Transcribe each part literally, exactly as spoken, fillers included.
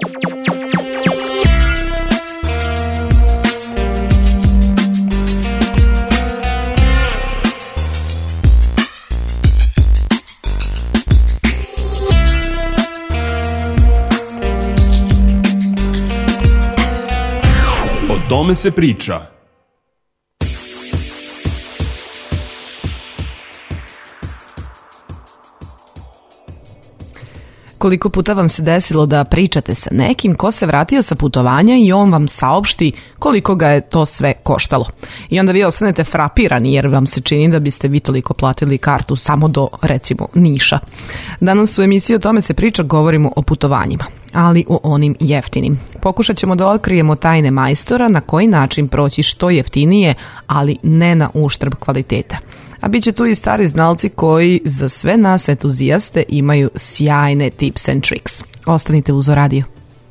O tome se priča. Koliko puta vam se desilo da pričate sa nekim ko se vratio sa putovanja i on vam saopšti koliko ga je to sve koštalo. I onda vi ostanete frapirani jer vam se čini da biste vi toliko platili kartu samo do, recimo, Niša. Danas u emisiji O tome se priča govorimo o putovanjima, ali o onim jeftinim. Pokušat ćemo da otkrijemo tajne majstora na koji način proći što jeftinije, ali ne na uštrb kvaliteta. A bit će tu i stari znalci koji za sve nas entuzijaste imaju sjajne tips and tricks. Ostanite uz Radio.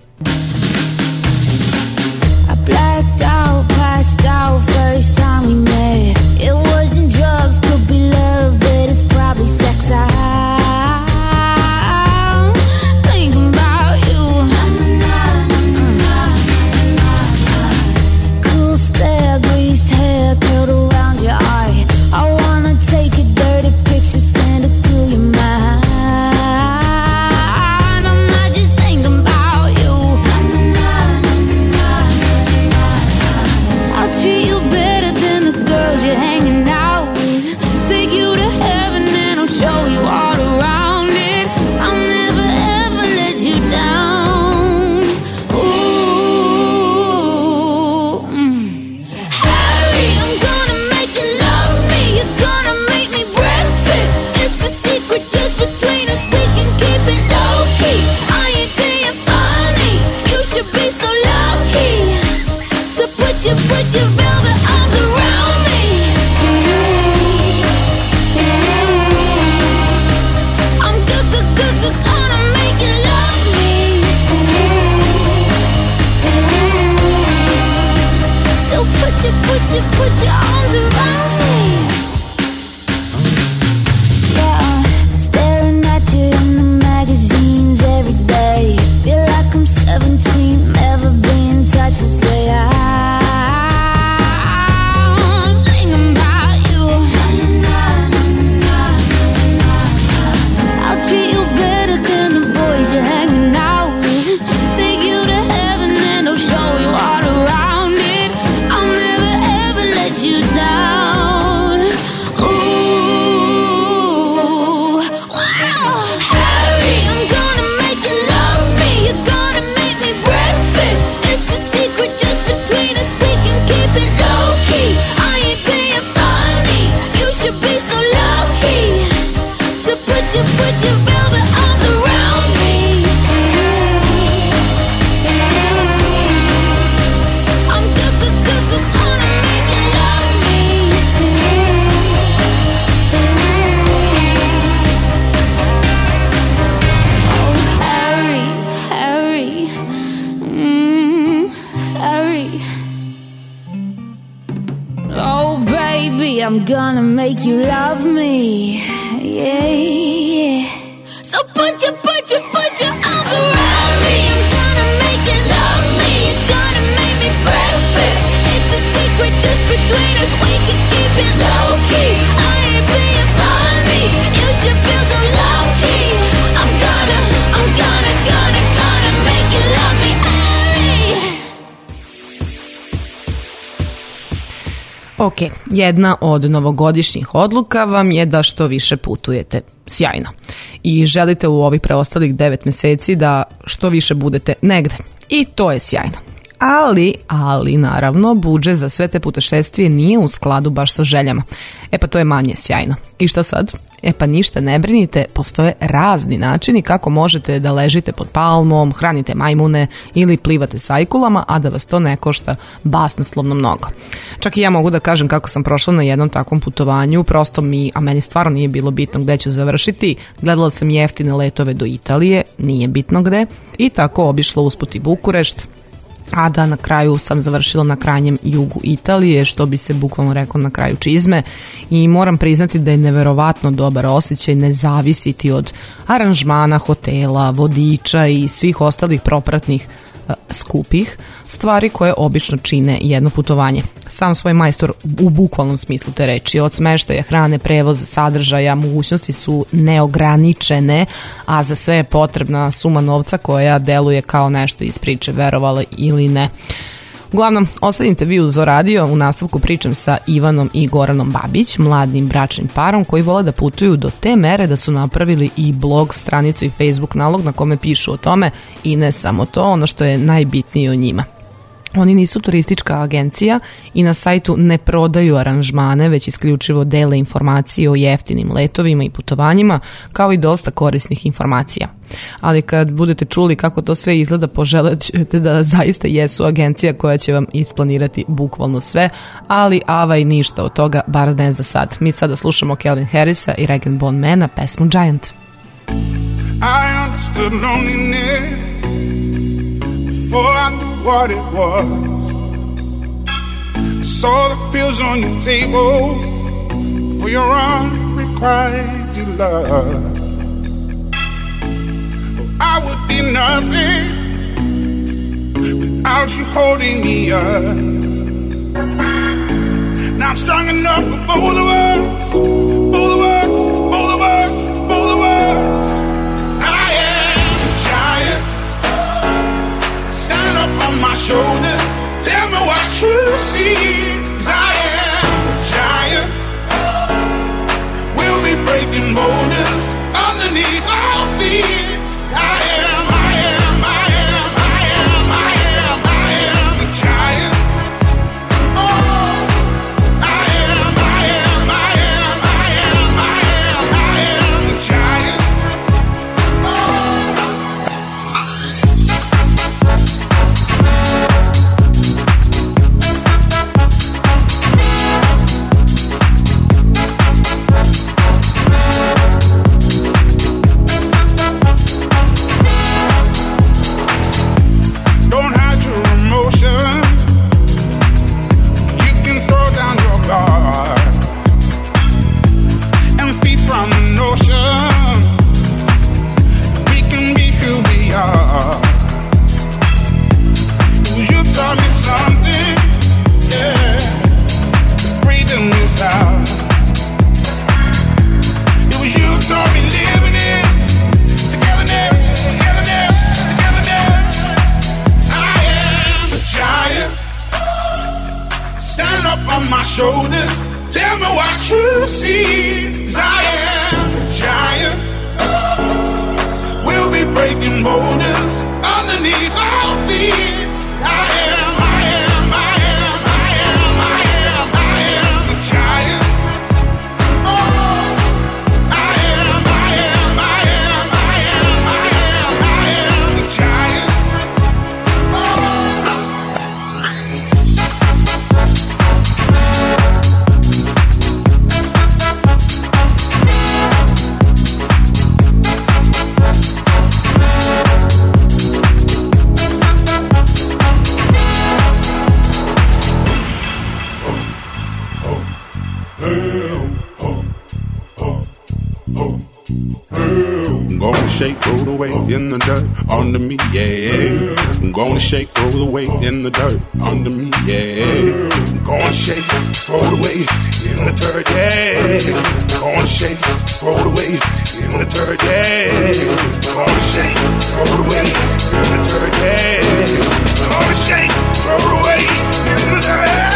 I'm gonna make you love me, yeah, yeah. So put your, put your, put your arms around me. I'm gonna make you love me. You're gonna make me breakfast. It's a secret just between us. We can keep it low key. I ain't being funny. You should feel so lucky. I'm gonna, I'm gonna, gonna, gonna make you love me. Ok, jedna od novogodišnjih odluka vam je da što više putujete. Sjajno. I želite u ovih preostalih devet meseci da što više budete negde. I to je sjajno. Ali, ali naravno, budžet za sve te putešestvije nije u skladu baš sa željama. E pa to je manje sjajno. I šta sad? E pa ništa ne brinite, postoje razni načini kako možete da ležite pod palmom, hranite majmune ili plivate sajkulama, a da vas to ne košta basnoslovno mnogo. Čak i ja mogu da kažem kako sam prošla na jednom takvom putovanju, prosto mi, a meni stvarno nije bilo bitno gde ću završiti, gledala sam jeftine letove do Italije, nije bitno gde, i tako obišla usput i Bukurešt, a da na kraju sam završila na krajnjem jugu Italije, što bi se bukvalno reklo na kraju čizme, i moram priznati da je neverovatno dobar osjećaj ne zavisiti od aranžmana, hotela, vodiča i svih ostalih propratnih skupih stvari koje obično čine jedno putovanje. Sam svoj majstor u bukvalnom smislu te reči, od smeštaja, hrane, prevoza, sadržaja, mogućnosti su neograničene, a za sve je potrebna suma novca koja deluje kao nešto iz priče, verovala ili ne. Uglavnom, oslednjite vi uz Radio, u nastavku pričam sa Ivanom i Goranom Babić, mladim bračnim parom koji vole da putuju do te mere da su napravili i blog, stranicu i Facebook nalog na kome pišu o tome, i ne samo to, ono što je najbitnije o njima. Oni nisu turistička agencija i na sajtu ne prodaju aranžmane, već isključivo dele informacije o jeftinim letovima i putovanjima, kao i dosta korisnih informacija. Ali kad budete čuli kako to sve izgleda, poželit ćete da zaista jesu agencija koja će vam isplanirati bukvalno sve, ali avaj ništa od toga, bar ne za sad. Mi sada slušamo Calvin Harrisa i Rag and Bone Mana pesmu Giant. I understood loneliness before I knew what it was. I saw the pills on your table for your unrequited love. I would be nothing without you holding me up. Now I'm strong enough for both of us, both of us, both of us, both of us. I am a giant. Stand up on my shoulders, tell me what you see. 'Cause I am a giant. We'll be breaking borders underneath our feet. I am, I am, I am, I am, I am, I am a giant. Oh, I am, I am, I am, I am, I am, I am a giant. Shoulders, tell me what you see. 'Cause I am a giant. We'll be breaking borders underneath our feet. I am, I am, I am, I am, I am, I am a giant. Oh, I am, I am, I am, I am, I am, I am a giant. Shake, roll the weight in the dirt under me, yeah. I'm gonna shake, roll the weight in the dirt under me, yeah. I'm gonna shake, throw the weight in the dirt, yeah. I'm gonna shake, throw the weight in the dirt, yeah. I'm gonna shake, throw the weight in the dirt, yeah. I'm gonna shake, throw the weight in the dirt.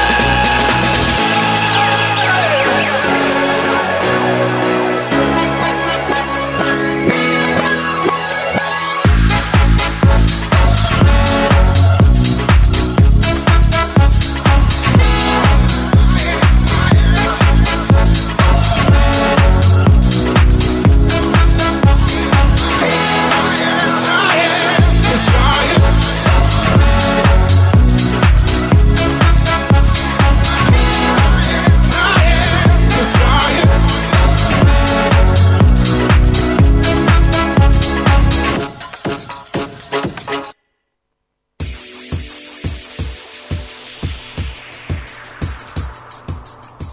The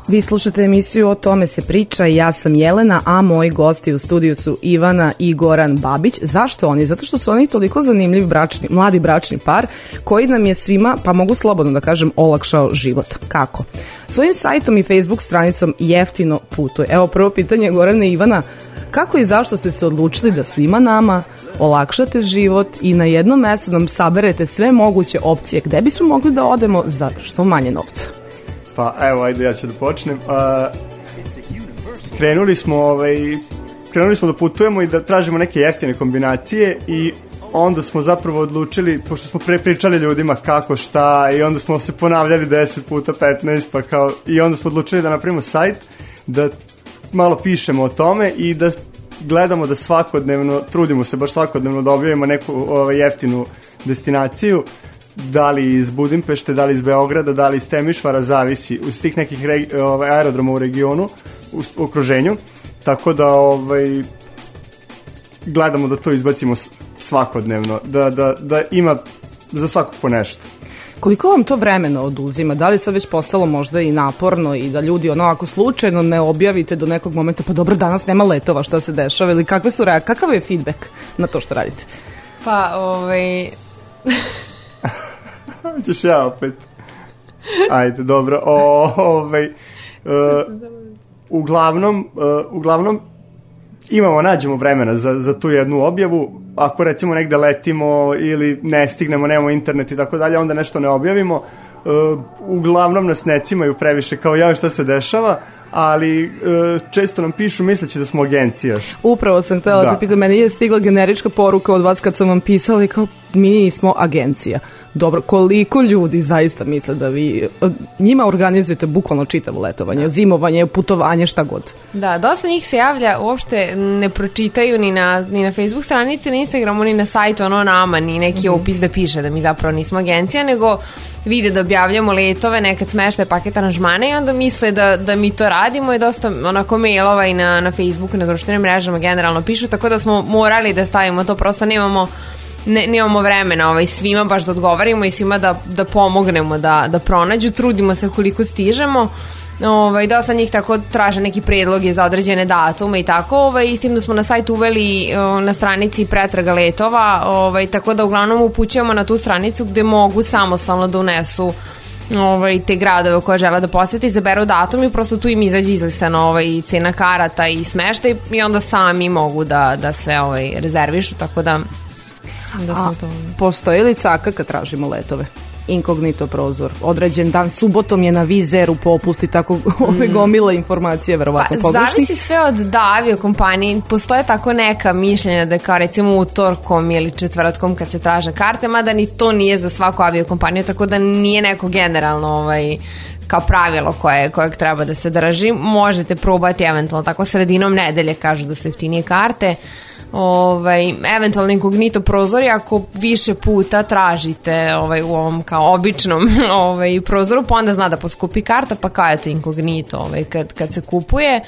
Vi slušate emisiju O tome se priča i ja sam Jelena, a moji gosti u studiju su Ivana i Goran Babić. Zašto oni? Zato što su oni toliko zanimljiv bračni, mladi bračni par koji nam je svima, pa mogu slobodno da kažem, olakšao život. Kako? Svojim sajtom i Facebook stranicom Jeftino putuje. Evo prvo pitanje Gorana i Ivana, kako i zašto ste se odlučili da svima nama olakšate život i na jednom mestu nam saberete sve moguće opcije gde bismo mogli da odemo za što manje novca? Pa evo, ajde ja ću da počnem. Uh, krenuli smo ovaj, krenuli smo da putujemo i da tražimo neke jeftine kombinacije i onda smo zapravo odlučili, pošto smo pre pričali ljudima kako, šta, i onda smo se ponavljali deset puta, petnaest, pa kao, i onda smo odlučili da napravimo sajt, da malo pišemo o tome i da gledamo da svakodnevno, trudimo se baš svakodnevno da objavimo neku ovaj, jeftinu destinaciju, da li iz Budimpešte, da li iz Beograda, da li iz Temišvara, zavisi, uz tih nekih regi, ovaj, aerodroma u regionu, u, u okruženju, tako da ovaj, gledamo da to izbacimo svakodnevno, da, da, da ima za svakog po nešto. Koliko vam to vremena oduzima? Da li sad već postalo možda i naporno i da ljudi ono ako slučajno ne objavite do nekog momenta, pa dobro, danas nema letova, šta se dešava, ili kakve su reakcije, kakav je feedback na to što radite? Pa, ovaj... Ćeš ja opet. Ajde, dobro. O, ovaj, uh, uglavnom, uh, uglavnom imamo, nađemo vremena za, za tu jednu objavu. Ako recimo negde letimo ili ne stignemo, nemamo internet i tako dalje, onda nešto ne objavimo. Uh, uglavnom nas ne cimaju previše kao ja šta se dešava, ali uh, često nam pišu misleći da smo agencija. Upravo sam htjela da, da pitam, meni je stigla generička poruka od vas kad sam vam pisala i kao mi nismo agencija. Dobro, koliko ljudi zaista misle da vi njima organizujete bukvalno čitavo letovanje, zimovanje, putovanje, šta god? Da, dosta njih se javlja, uopšte ne pročitaju ni na, ni na Facebook stranici, ni na Instagramu, ni na sajtu, ono nama, ni neki mm-hmm. opis da piše da mi zapravo nismo agencija, nego vide da objavljamo letove, nekad smeštaje paket aranžmane i onda misle da, da mi to radimo i dosta onako mailova i na, na Facebooku, na društvenim mrežama generalno pišu, tako da smo morali da stavimo to, prosto nemamo Ne, nemamo vremena ovaj, svima baš da odgovarimo i svima da, da pomognemo da, da pronađu, trudimo se koliko stižemo. Ovaj, dosta njih tako traže neki predloge za određene datume i tako, ovaj, i s tim da smo na sajtu uveli o, na stranici pretraga letova, ovaj, tako da uglavnom upućujemo na tu stranicu gde mogu samostalno da unesu ovaj, te gradove koje žele da posete, izaberu datum i prosto tu im izađe izlisano ovaj, cena karata i smeštaj i onda sami mogu da, da sve ovaj, rezervišu, tako da Da A, postoji li caka kad tražimo letove? Inkognito prozor, određen dan, subotom je na Vizeru popust i tako ove gomila informacije verovatno pa, pogrešnih. Zavisi sve od da aviokompanije, postoje tako neka mišljenja da kao recimo utorkom ili četvrtkom kad se traže karte, mada ni to nije za svaku aviokompaniju, tako da nije neko generalno ovaj, kao pravilo koje, kojeg treba da se drži. Možete probati eventualno tako sredinom nedelje, kažu da su jeftinije karte. Ovaj, eventualno inkognito prozori ako više puta tražite ovaj, u ovom kao običnom ovaj, prozoru, pa onda zna da poskupi karta, pa kao je to inkognito ovaj, kad, kad se kupuje.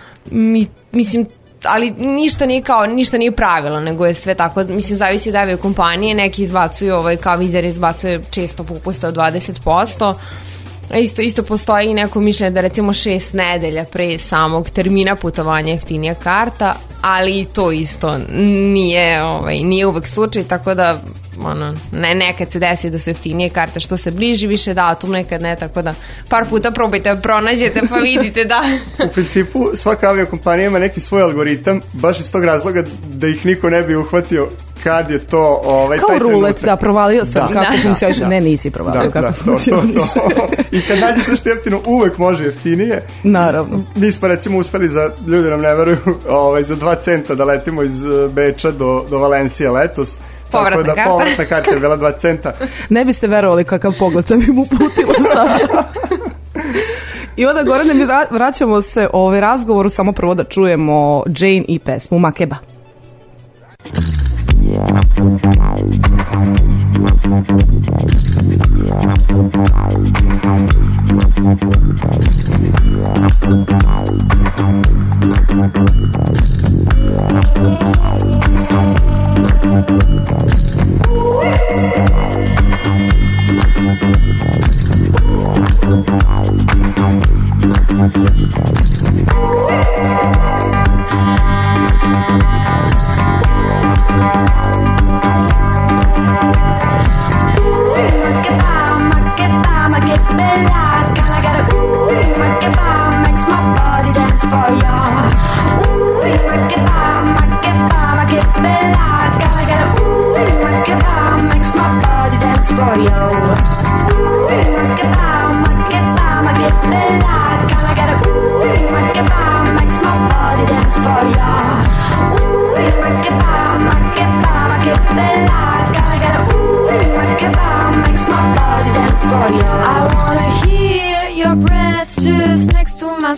Mi, mislim, ali ništa nije kao, ništa nije pravilo, nego je sve tako, mislim, zavisi od aviokompanije, neki izbacuju, ovaj, kao Vizer izbacuje često popuste od dvadeset posto. Isto, isto postoji i neko mišljenje da recimo šest nedelja pre samog termina putovanja jeftinija karta, ali i to isto nije, ovaj, nije uvek slučaj, tako da ono, ne, nekad se desi da su jeftinije karte što se bliži više datum, nekad ne, tako da par puta probajte, pronađete pa vidite da... U principu svaka aviokompanija ima neki svoj algoritam, baš iz tog razloga da ih niko ne bi uhvatio kad je to ovaj, kao taj rulet, trenutak. Da, provalio sam da, kako da, funkcioniše. Da, ne, nisi provalio da, kako da, funkcioniše. To, to, to. I kad nađeš nešto jeftino, uvek može jeftinije. Naravno. Mi smo recimo uspeli, za, ljudi nam ne veruju, ovaj, za dva centa da letimo iz Beča do, do Valencije letos. Povratna da, karta. Povratna karta je bila dva centa. Ne biste verovali kakav pogled sam im uputila sada. I onda, Gorane, mi vraćamo se o ovaj razgovoru, samo prvo da čujemo Jane i pesmu Makeba.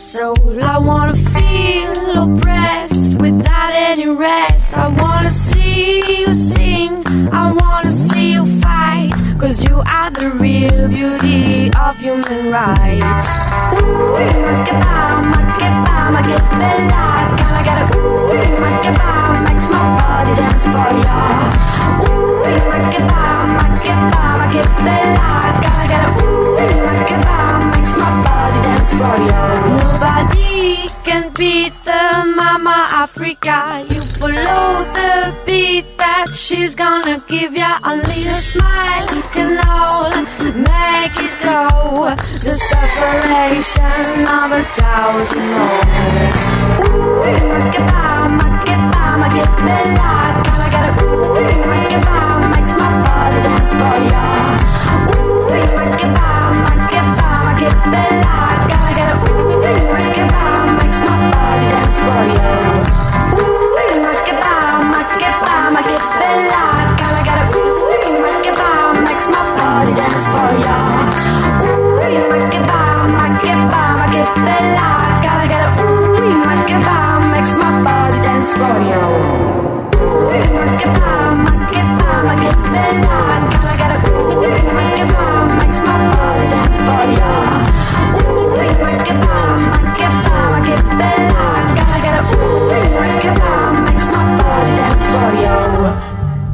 soul. I wanna feel oppressed without any rest. I wanna see you sing, I wanna see you fight, cause you are the real beauty of human rights. Ooh, make it bomb, make it bomb, make it bella. Gotta get it, ooh, make it bomb, makes my body dance for ya. Ooh, make it bomb, make it bomb, make it bella. Gotta get it, ooh, make it bomb, makes my body dance for ya. Nobody can beat the Mama Africa. You follow the beat that she's gonna give ya. Only a smile can all make it go. The separation of a thousand more. Ooh, make it bomb, make it bomb, make it bella. Gotta get it, ooh, make it bomb, makes my body dance for ya. Ooh, make it bomb, make it bomb, make it bella. Gotta get it, ooh, make it bomb, makes my body dance for ya. Ooh, make it bomb, make it bomb, make it bella. Gotta get it, ooh, make it bomb, makes my body dance for ya. Ooh, make it bomb, make it bomb, make it bella. Gotta get it, ooh, make it bomb, makes my body dance for ya. Ooh, make it bomb, make it bomb, make it bella. Gotta get it, ooh, make it bomb, makes my body dance for ya. Ooh, make it bomb, make it bomb, make it bella. Gotta get it, ooh, make it bomb, makes my body dance for ya.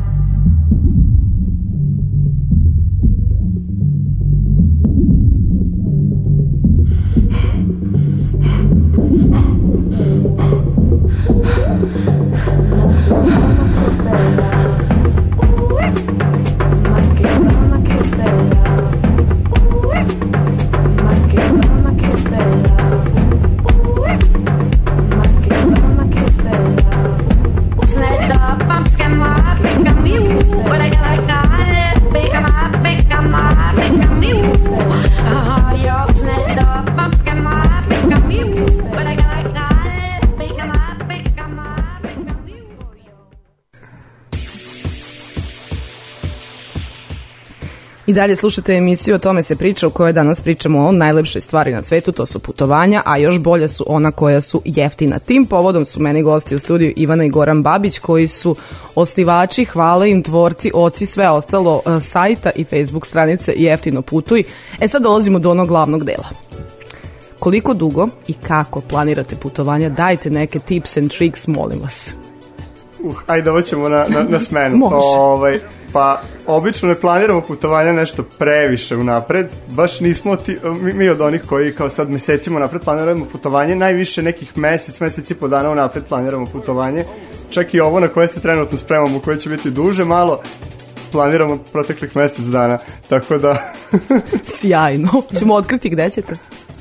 I dalje slušate emisiju O tome se priča, u kojoj danas pričamo o najlepšoj stvari na svetu, to su putovanja, a još bolje su ona koja su jeftina. Tim povodom su meni gosti u studiju Ivana i Goran Babić, koji su osnivači, hvale im tvorci, oci, sve ostalo sajta i Facebook stranice Jeftino putuj. E sad dolazimo do onog glavnog dela. Koliko dugo i kako planirate putovanja? Dajte neke tips and tricks, molim vas. Uh, ajde, ovo ćemo na, na, na smenu. Može. Ovaj, pa, obično ne planiramo putovanja nešto previše unapred. Baš nismo ti, mi, mi od onih koji kao sad mesecima unapred planiramo putovanje. Najviše nekih mesec, mesec i po dana unapred planiramo putovanje. Čak i ovo na koje se trenutno spremamo, koje će biti duže, malo planiramo proteklih mesec dana. Tako da... Sjajno. Ćemo otkriti gde ćete?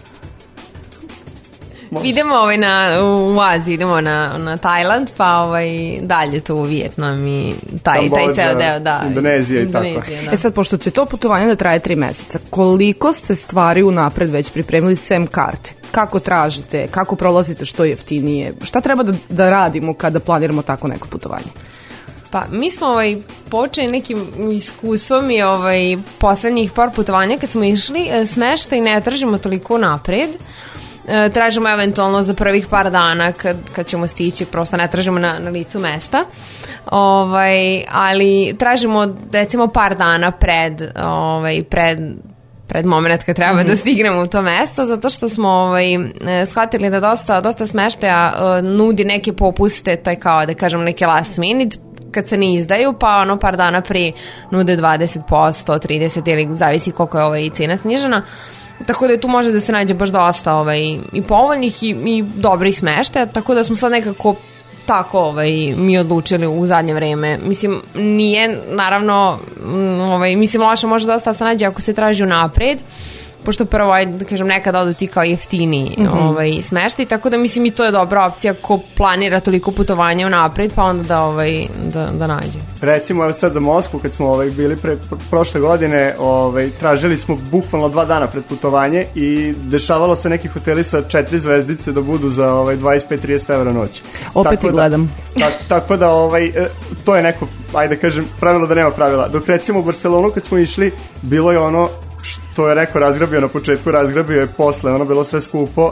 Može. Idemo ovaj na, u Aziju, idemo na, na Tajland, pa ovaj dalje tu u Vijetnam i taj, taj ceo deo, da. Indonezija i Indonezija, tako. Da. E sad, pošto će to putovanje da traje tri meseca, koliko ste stvari unapred već pripremili sem karte? Kako tražite, kako prolazite što jeftinije? Šta treba da, da radimo kada planiramo tako neko putovanje? Pa mi smo ovaj, počeli nekim iskustvom i ovaj, poslednjih par putovanja kad smo išli, smeštaj ne tražimo toliko napred. Tražimo eventualno za prvih par dana kad, kad ćemo stići, prosto ne tražimo na, na licu mesta, ovaj, ali tražimo recimo par dana pred, ovaj, pred, pred moment kad treba mm-hmm. da stignemo u to mesto, zato što smo ovaj, shvatili da dosta, dosta smeštaja uh, nudi neke popuste, taj kao da kažem neke last minute, kad se ne izdaju, pa ono par dana prije nude dvadeset posto, trideset ili zavisi koliko je ovaj cena snižena. Tako da je tu može da se nađe baš dosta ovaj, i povoljnih i, i dobrih smeštaja, tako da smo sad nekako tako ovaj, mi odlučili u zadnje vreme. Mislim, nije naravno, ovaj, mislim, loše može dosta da se nađe ako se traži unapred, pošto prvo, da kažem, nekada odu ti kao jeftini mm-hmm. ovaj, smeštaj, tako da mislim i to je dobra opcija ko planira toliko putovanja unapred, pa onda da, ovaj, da, da nađe. Recimo, evo sad za Moskvu, kad smo ovaj, bili pre, prošle godine, ovaj, tražili smo bukvalno dva dana pred putovanje i dešavalo se neki hoteli sa četiri zvezdice da budu za ovaj, dvadeset pet do trideset evra noć. Opet tako i gledam. Da, ta, tako da ovaj, to je neko, ajde kažem, pravilo da nema pravila. Dok recimo u Barcelonu kad smo išli, bilo je ono što je rekao razgrabio na početku, razgrabio je posle, ono bilo sve skupo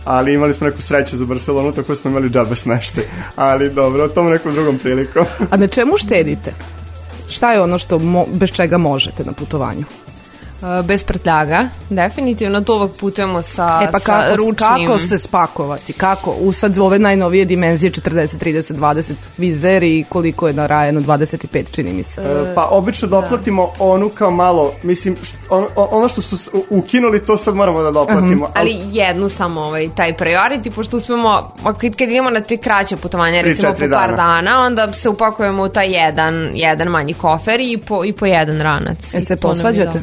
ali imali smo neku sreću za Barcelonu, tako smo imali džabe smeštaj. Ali dobro, o tom nekom drugom prilikom. A na čemu štedite? Šta je ono što mo, bez čega možete na putovanju? Bez prtljaga, definitivno to uvek putujemo sa, e pa sa kako, ručnim. Kako se spakovati? Kako? U sad ove najnovije dimenzije četrdeset, trideset, dvadeset vizer i koliko je na Ryanu dvadeset pet, čini mi se. E, pa obično doplatimo da. onu kao malo, mislim, št, on, ono što su ukinuli, to sad moramo da doplatimo. Uh-huh. Ali jednu samo ovaj, taj priority, pošto uspemo, kad, kad idemo na te kraće putovanje, recimo po par dana. dana, onda se upakujemo u taj jedan, jedan manji kofer i po, i po jedan ranac. E se posvađate?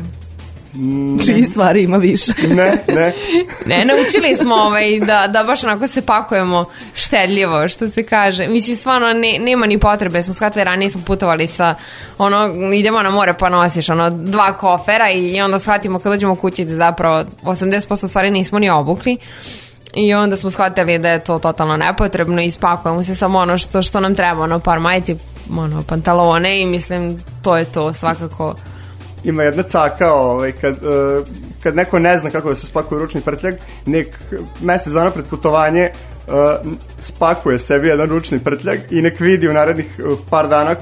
Čiji stvari ima više? Ne, ne. Ne, naučili smo ovaj, da, da baš onako se pakujemo štedljivo, što se kaže. Mislim, stvarno ne, nema ni potrebe. Smo shvatili, ranije smo putovali sa, ono, idemo na more pa nosiš, ono, dva kofera i onda shvatimo kad dođemo kući da zapravo osamdeset posto stvari nismo ni obukli. I onda smo shvatili da je to totalno nepotrebno i spakujemo se samo ono što, što nam treba, ono, par majici, ono, pantalone i mislim, to je to svakako. Ima jedna caka, ovaj, kad, uh, kad neko ne zna kako da se spakuje ručni prtljag, nek mesec dana pred putovanje uh, spakuje sebi jedan ručni prtljag i nek vidi u narednih uh, par dana,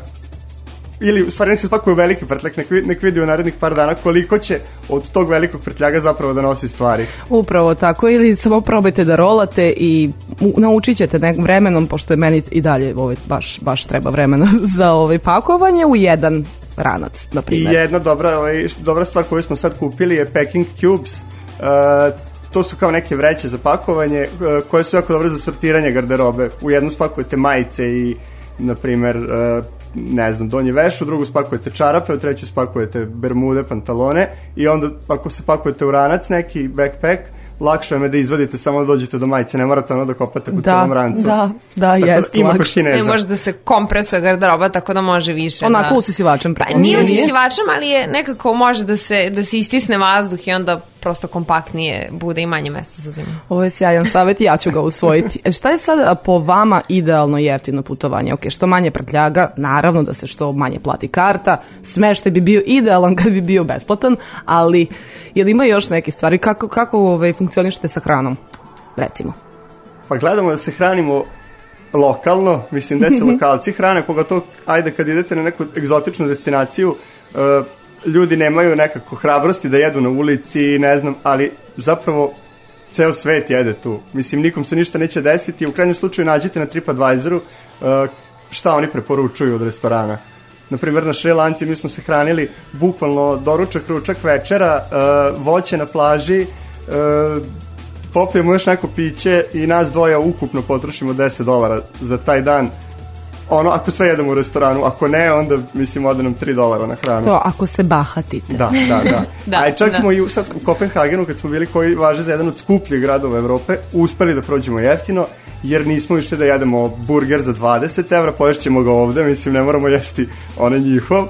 ili u stvari nek se spakuje veliki prtljag, nek, nek vidi u narednih par dana koliko će od tog velikog prtljaga zapravo da nosi stvari. Upravo tako, ili samo probajte da rolate i naučit ćete nekim vremenom, pošto je meni i dalje ovaj, baš, baš treba vremena za ovaj pakovanje, u jedan ranac, na primjer. I jedna dobra, ovaj, dobra stvar koju smo sad kupili je Packing Cubes. Uh, to su kao neke vreće za pakovanje uh, koje su jako dobre za sortiranje garderobe. U jednu spakujete majice i, na primjer, uh, ne znam, donji veš, u drugu spakujete čarape, u treću spakujete bermude, pantalone i onda ako se pakujete u ranac neki backpack, lakše vam je da izvadite, samo da dođete do majice, ne morate ono da kopate u celom rancu. Da, da, jest, ima kod Kineza. Ne može da se kompresuje garderoba, tako da može više. Onako da... usisivačem. Pa, nije usisivačem, ali je nekako može da se, da se istisne vazduh i onda prosto kompaktnije bude i manje mesta za zimu. Ovo je sjajan savjet i ja ću ga usvojiti. E šta je sad po vama idealno jeftino putovanje? Ok, što manje prtljaga, naravno da se što manje plati karta, smeštaj bi bio idealan kad bi bio besplatan, ali je li ima još neke stvari? Kako, kako ovaj, funkcionišete sa hranom, recimo? Pa gledamo da se hranimo lokalno, mislim da se lokalci hrane, pogotovo ajde kad idete na neku egzotičnu destinaciju, uh, ljudi nemaju nekako hrabrosti da jedu na ulici, ne znam, ali zapravo ceo svet jede tu. Mislim, nikom se ništa neće desiti. U krajnjem slučaju nađite na TripAdvisoru uh, šta oni preporučuju od restorana. Naprimjer, na Šri Lanci mi smo se hranili bukvalno doručak, ručak, večera, uh, voće na plaži, uh, popijemo još neko piće i nas dvoja ukupno potrošimo deset dolara za taj dan. Ono, ako sve jedemo u restoranu, ako ne, onda, mislim, ode nam tri dolara na hranu. To, ako se bahatite. Da, da, da. da A čak da. smo i sad u Kopenhagenu, kad smo bili, koji važe za jedan od skupljih gradova Evrope, uspeli da prođemo jeftino, jer nismo išli da jedemo burger za dvadeset evra, poješćemo ga ovde, mislim, ne moramo jesti onaj njihov.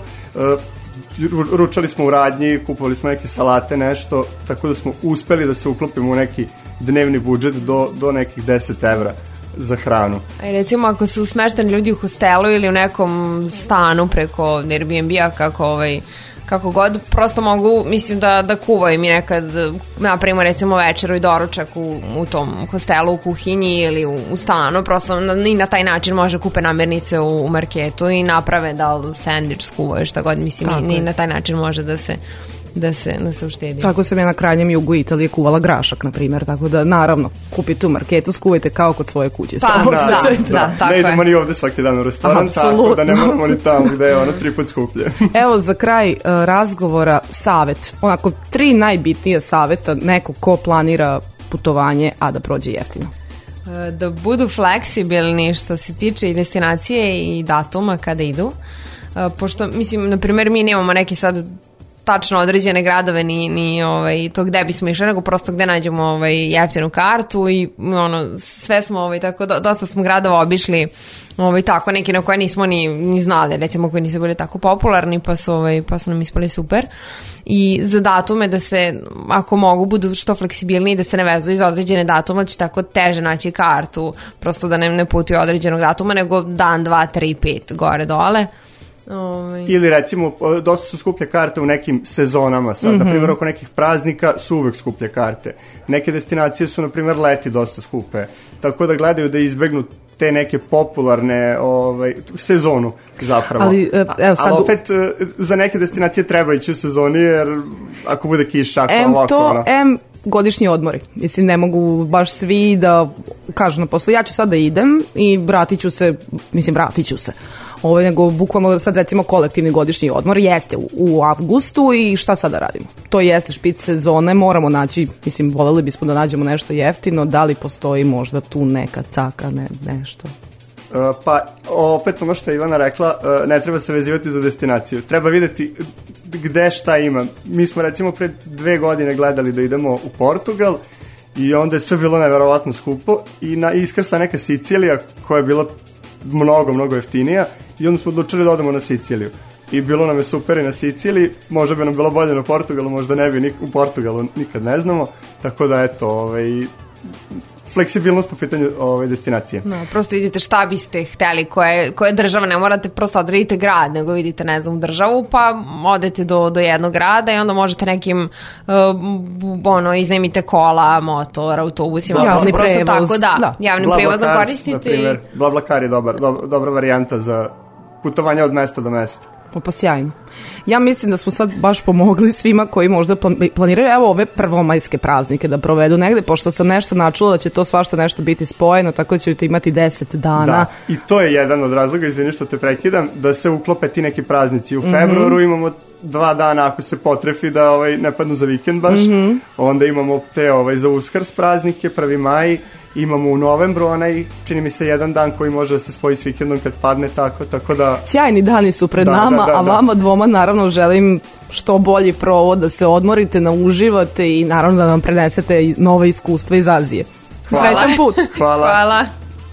Uh, ručali smo u radnji, kupovali smo neke salate, nešto, tako da smo uspeli da se uklopimo u neki dnevni budžet do, do nekih deset evra za hranu. A recimo ako su smešteni ljudi u hostelu ili u nekom stanu preko Airbnb-a, kako ovaj kako god, prosto mogu, mislim da, da kuvaju mi nekad, napravimo recimo večeru i doručak u, u tom hostelu, u kuhinji ili u, u stanu, prosto na, i na taj način može kupe namirnice u, u marketu i naprave da li sandvič skuvaju, šta god, mislim, i, i na taj način može da se da se, da se uštedi. Tako sam ja na krajnjem jugu Italije kuvala grašak, na primjer, tako da naravno kupite u marketu, skuvajte kao kod svoje kuće. Pa, Samo da, da, da, da, tako ne idemo je. ni ovde svaki dan u restoran, Apsolutno. tako da ne moramo ni tamo gde je ono tri put skuplje. Evo za kraj uh, razgovora savet, onako tri najbitnije saveta neko ko planira putovanje, a da prođe jeftino. Da budu fleksibilni što se tiče i destinacije i datuma kada idu, pošto, mislim, na primjer, mi nemamo neki sad tačno određene gradove ni, ni ovaj, to gde bismo išli, nego prosto gde nađemo ovaj, jeftinu kartu i ono, sve smo, ovaj, tako, do, dosta smo gradova obišli ovaj, tako, neki na koje nismo ni, ni znali, recimo koji nisu bili tako popularni, pa su, ovaj, pa su nam ispali super. I za datume da se, ako mogu, budu što fleksibilniji, da se ne vezuju za određene datuma, će tako teže naći kartu, prosto da ne, ne putuju određenog datuma, nego dan, dva, tri, pet, gore, dole. Ovaj. Ili recimo, dosta su skuplje karte u nekim sezonama sad. Mm-hmm. Na primjer, oko nekih praznika su uvek skuplje karte. Neke destinacije su, na primjer, leti dosta skupe. Tako da gledaju da izbegnu te neke popularne ovaj, sezonu zapravo. Ali, evo sad... Ali opet za neke destinacije treba ići u sezoni, jer ako bude kiša, ako M ovako... To, ono... M godišnji odmori. Mislim, ne mogu baš svi da kažu na poslu, ja ću sad da idem i vratit ću se, mislim, vratit ću se. Ovo je nego bukvalno sad recimo kolektivni godišnji odmor jeste u, u avgustu i šta sada radimo? To jeste špic sezone, moramo naći, mislim, voljeli bismo da nađemo nešto jeftino, da li postoji možda tu neka caka, ne, nešto? Uh, pa opet ono što je Ivana rekla, uh, ne treba se vezivati za destinaciju. Treba videti gde šta ima. Mi smo recimo pre dve godine gledali da idemo u Portugal i onda je sve bilo neverovatno skupo i na, iskrsla neka Sicilija koja je bila mnogo, mnogo jeftinija i onda smo odlučili da odemo na Siciliju. I bilo nam je super i na Siciliji, možda bi nam bilo bolje na Portugalu, možda ne bi nik- u Portugalu, nikad ne znamo, tako da eto, ovaj, fleksibilnost po pitanju ove destinacije. No, prosto vidite šta biste hteli, koje, koje država, ne morate prosto odredite grad, nego vidite, ne znam, državu, pa odete do, do jednog grada i onda možete nekim, uh, ono, iznajmite kola, motor, autobusima, javni prosto prevoz, tako, da, da. javnim Bla, prevozom Cars, koristite. Na primjer, BlaBlaCar je dobar, do, dobra varijanta za putovanje od mesta do mesta. O, pa sjajno. Ja mislim da smo sad baš pomogli svima koji možda planiraju evo ove prvomajske praznike da provedu negde, pošto sam nešto načula da će to svašta nešto biti spojeno, tako da ćete imati deset dana. Da, i to je jedan od razloga, izvini što te prekidam, da se uklope ti neki praznici. U februaru mm-hmm. imamo dva dana ako se potrefi da ovaj, ne padnu za vikend baš, mm-hmm. onda imamo te ovaj, za Uskrs praznike, prvi maj, imamo u novembru onaj, čini mi se, jedan dan koji može da se spoji s vikendom kad padne tako, tako da... Sjajni dani su pred da, nama, da, da, a da. vama dvoma naravno želim što bolji provod, da se odmorite, nauživate i naravno da nam prenesete nove iskustva iz Azije. Hvala. Srećan put! Hvala! Hvala!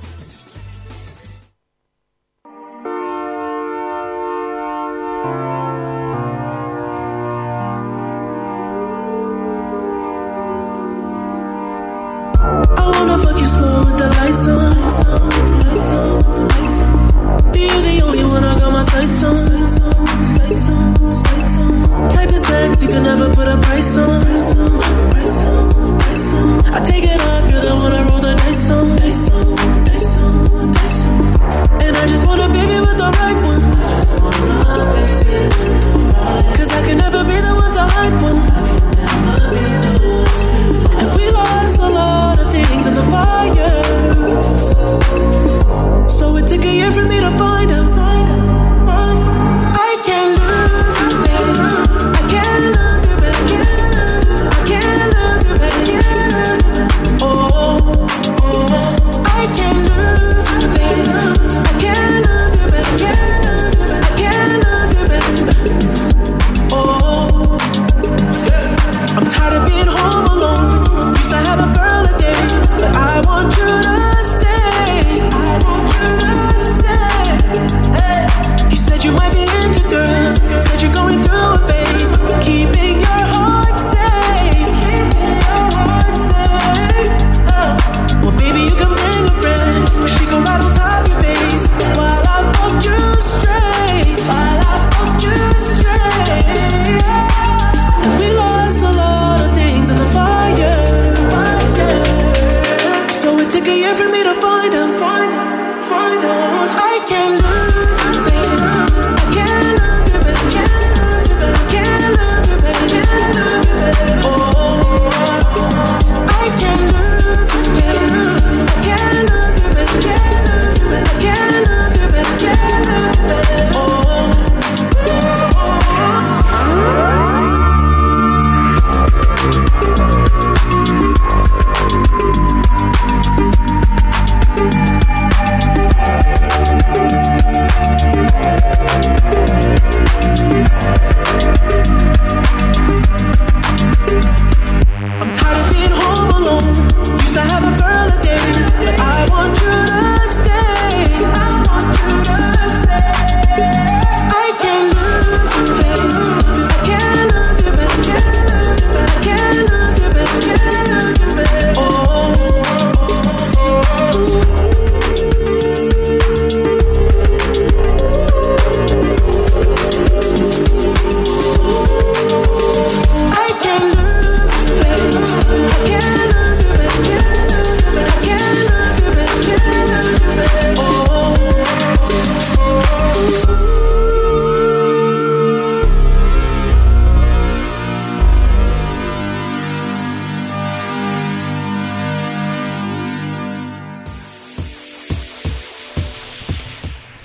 Slow with the lights on, lights on, lights on, lights on. You're the only one I got my sights on, sights on, sights on. Type of sex you can never put a price on, price on, price on, price on. I take it off, you're the one I roll the dice on, dice on.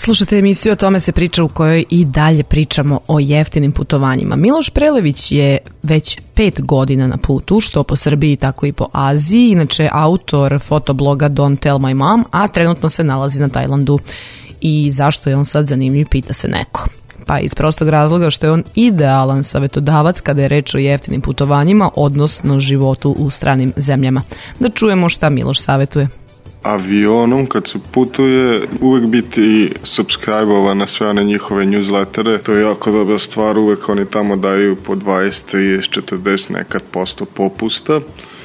Slušajte emisiju O tome se priča u kojoj i dalje pričamo o jeftinim putovanjima. Miloš Prelević je već pet godina na putu, što po Srbiji, tako i po Aziji. Inače, autor fotobloga Don't Tell My Mom, a trenutno se nalazi na Tajlandu. I zašto je on sad zanimljiv, pita se neko. Pa iz prostog razloga što je on idealan savjetodavac kada je reč o jeftinim putovanjima, odnosno životu u stranim zemljama. Da čujemo šta Miloš savjetuje. Avionom kad se putuje uvek biti subscribe-ovan na sve one njihove newslettere. To je jako dobra stvar, uvek oni tamo daju po dvadeset, trideset, četrdeset nekad posto popusta.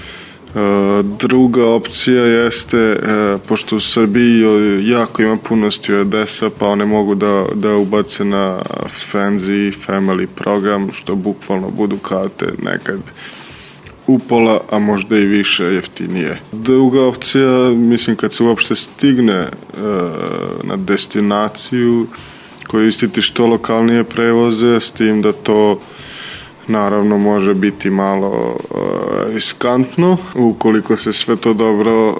Druga opcija jeste, pošto u Srbiji jako ima puno stewardesa, pa one mogu da, da ubace na Friends i Family program, što bukvalno budu karte nekad upola, a možda i više jeftinije. Druga opcija, mislim kad se uopšte stigne e, na destinaciju, koristiti što lokalnije prevoze, s tim da to naravno može biti malo e, riskantno, ukoliko se sve to dobro e,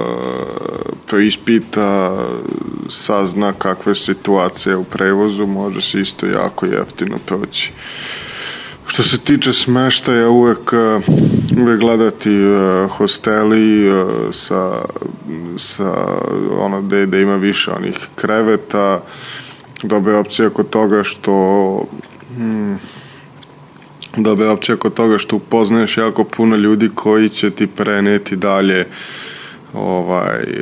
preispita, sazna kakve situacije u prevozu, može se isto jako jeftino proći. Što se tiče smeštaja, uvek, uvek gledati uh, hosteli uh, sa, sa ono gde, gde ima više onih kreveta. Dobra je opcija kod toga što hmm, dobra je opcija kod toga što upoznaješ jako puno ljudi koji će ti preneti dalje ovaj e,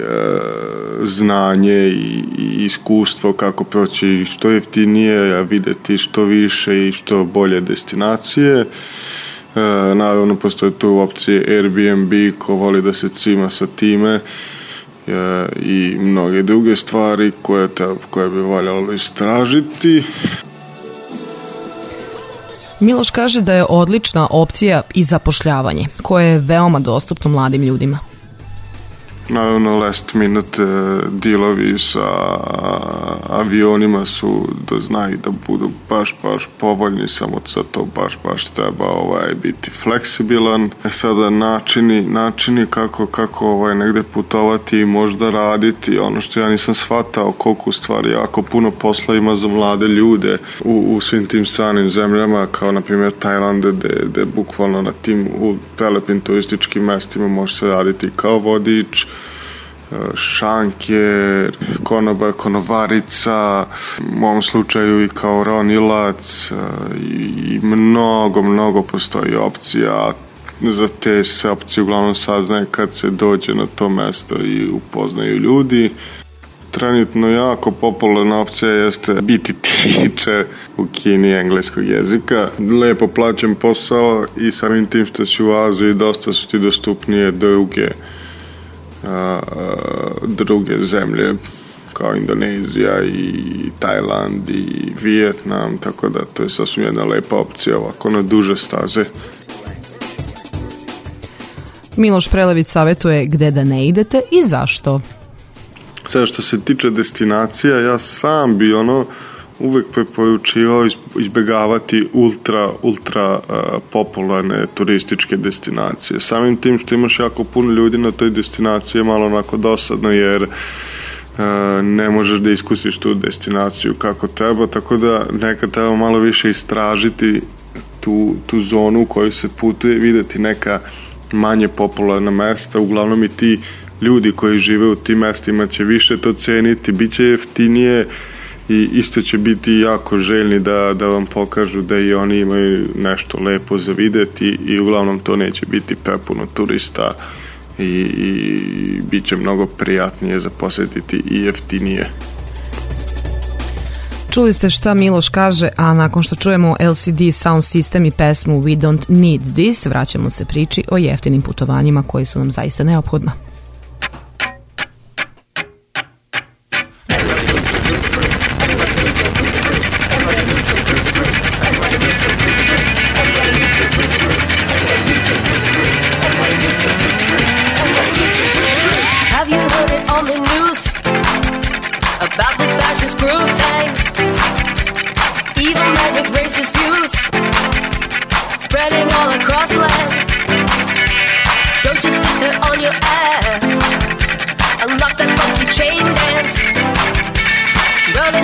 znanje i, i iskustvo kako proći što jeftinije, a videti što više i što bolje destinacije. E, naravno postoje tu opcije Airbnb ko voli da se cima sa time e, i mnoge druge stvari koje, te, koje bi valjalo istražiti. Miloš kaže da je odlična opcija i zapošljavanje, koje je veoma dostupno mladim ljudima. Naravno, last minute dealovi sa avionima su da znaju da budu baš, baš povoljni, samo za to baš, baš treba ovaj, biti fleksibilan. E sada načini, načini kako, kako ovaj, negde putovati i možda raditi, ono što ja nisam shvatao koliko u stvari jako puno posla ima za mlade ljude u, u svim tim stranim zemljama, kao na primjer Tajlande, gde, gde bukvalno na tim u prelepim turističkim mestima može se raditi kao vodič, šanker, konobar, konovarica, u mom slučaju i kao ronilac i mnogo, mnogo postoji opcija. Za te se opcije uglavnom saznaje kad se dođe na to mesto i upoznaju ljudi. Trenutno jako popularna opcija jeste biti teacher u Kini engleskog jezika. Lepo plaćen posao i samim tim što si u Aziji dosta su ti dostupnije druge A, druge zemlje kao Indonezija i Tajland i Vijetnam, tako da to je sasvim jedna lepa opcija ovako na duže staze. Miloš Prelević savjetuje gde da ne idete i zašto. Sada što se tiče destinacija, ja sam bi ono uvek preporučivao izbjegavati ultra, ultra uh, popularne turističke destinacije. Samim tim što imaš jako puno ljudi na toj destinaciji je malo onako dosadno jer uh, ne možeš da iskusiš tu destinaciju kako treba, tako da nekad treba malo više istražiti tu, tu zonu u kojoj se putuje, videti neka manje popularna mesta, uglavnom i ti ljudi koji žive u tim mestima će više to ceniti, bit će jeftinije i isto će biti jako željni da, da vam pokažu da i oni imaju nešto lepo za videti i uglavnom to neće biti prepuno turista i, i bit će mnogo prijatnije za posjetiti i jeftinije. Čuli ste šta Miloš kaže, a nakon što čujemo L C D Sound System i pesmu We Don't Need This, vraćamo se priči o jeftinim putovanjima koji su nam zaista neophodna. Chain dance, well,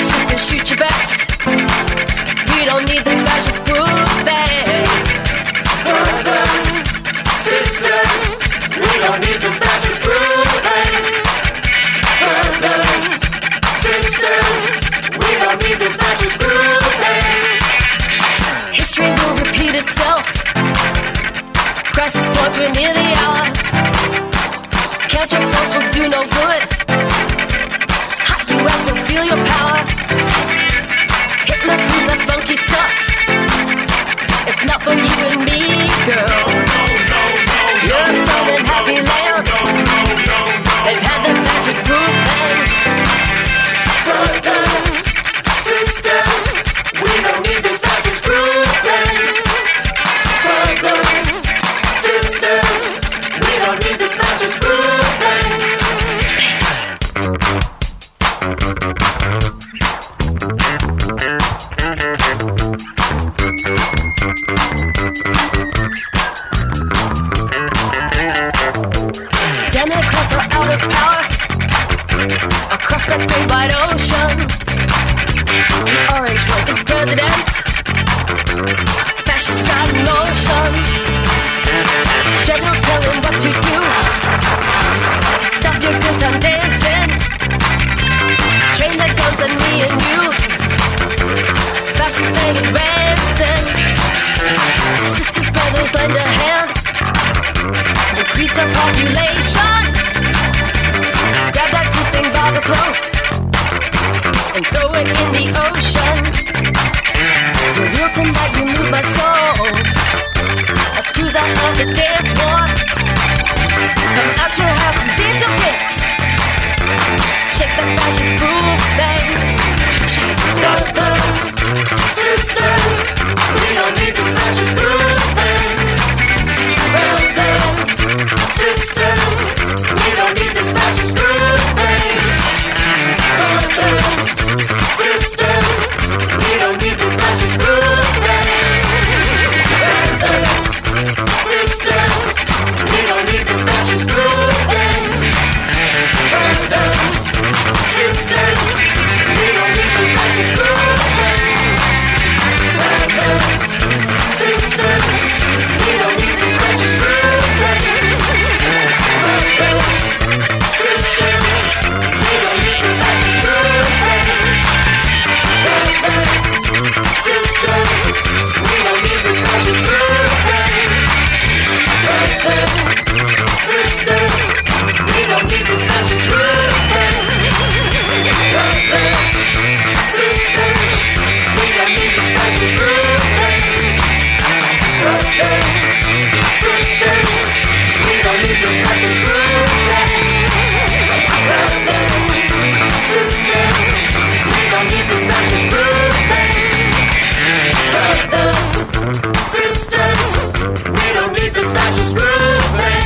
increase our population. Grab that good thing by the throat and throw it in the ocean. Reveal tonight you move my soul. Let's cruise out of the dance floor. Come out your house and dance your dance. Shake that fascist groove, bang. Shake brothers, sisters, we don't need this fascist groove, bang. Brothers, sisters, we don't need this fascist groove, bang. Brothers, sisters, we don't need this fascist groove, bang. Brothers, sisters, we don't need this fascist groove, bang. Brothers, sisters, we don't need this fascist groove, bang. Brothers, sisters, we don't need this fascist groove, bang. Brothers, sisters, we don't need this fascist groove, bang. Brothers, sisters, we don't need this fascist groove, bang. Brothers, sisters, we don't need this fascist groove, bang. Brothers, sisters, we don't need this fascist groove, bang. Brothers, sisters, we don't need this fascist groove, bang. Brothers, sisters, we don't need this fascist groove, bang. Brothers, sisters, we don't need this fascist groove, bang.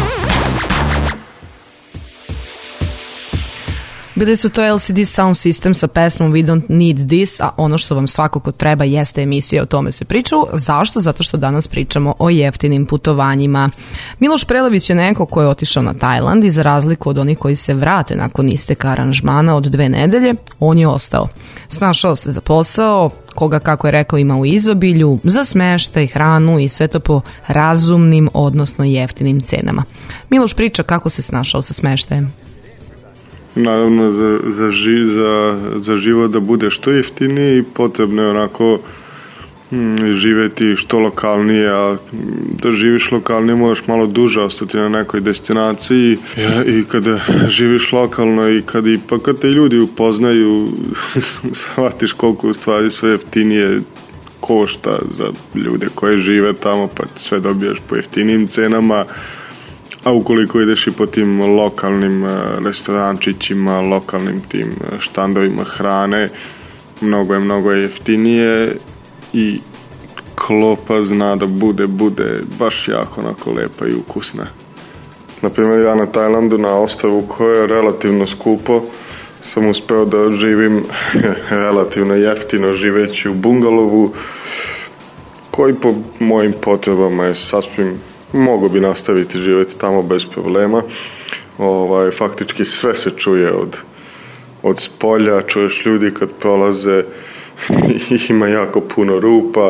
Bili su to L C D Sound System sa pesmom We Don't Need This, a ono što vam svakako treba jeste emisija O tome se priča. Zašto? Zato što danas pričamo o jeftinim putovanjima. Miloš Prelević je neko ko je otišao na Tajland i za razliku od onih koji se vrate nakon isteka aranžmana od dve nedelje, on je ostao. Snašao se za posao, koga, kako je rekao, ima u izobilju, za smeštaj, hranu i sve to po razumnim, odnosno jeftinim cenama. Miloš priča kako se snašao sa smeštajem. Naravno, za, za, ži, za, za život da bude što jeftiniji, potrebno je onako hm, živeti što lokalnije, a da živiš lokalnije možeš malo duže ostati na nekoj destinaciji i, i kada živiš lokalno i kad, i, pa kad te ljudi upoznaju shvatiš koliko u stvari sve jeftinije košta za ljude koje žive tamo, pa sve dobijaš po jeftinijim cenama. A ukoliko ideš i po tim lokalnim restorančićima, lokalnim tim štandovima hrane, mnogo je, mnogo je jeftinije i klopa zna da bude, bude baš jako onako lepa i ukusna. Naprimjer, ja na Tajlandu, na ostrvu koje je relativno skupo, sam uspeo da živim relativno jeftino živeći u bungalovu, koji po mojim potrebama je sasvim mogu bi nastaviti živjeti tamo bez problema. Ovaj, faktički sve se čuje od, od spolja, čuješ ljudi kad prolaze, ima jako puno rupa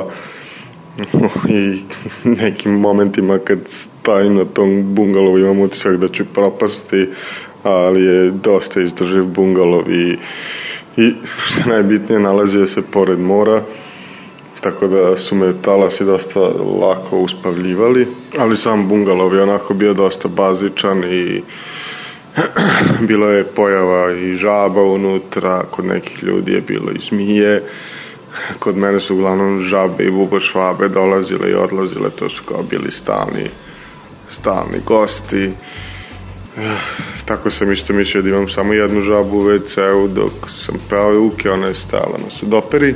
i nekim momentima kad stajim na tom bungalovu imam utisak da ću propasti, ali je dosta izdrživ bungalov i, i što najbitnije nalazio se pored mora, tako da su me talasi dosta lako uspavljivali, ali sam bungalov je onako bio dosta bazičan i bilo je pojava i žaba unutra, kod nekih ljudi je bilo i zmije, kod mene su uglavnom žabe i bubošvabe dolazile i odlazile, to su kao bili stalni, stalni gosti. Tako sam isto mislio da imam samo jednu žabu u ve ce-u, dok sam prao ruke, ona je stajala na sudoperi.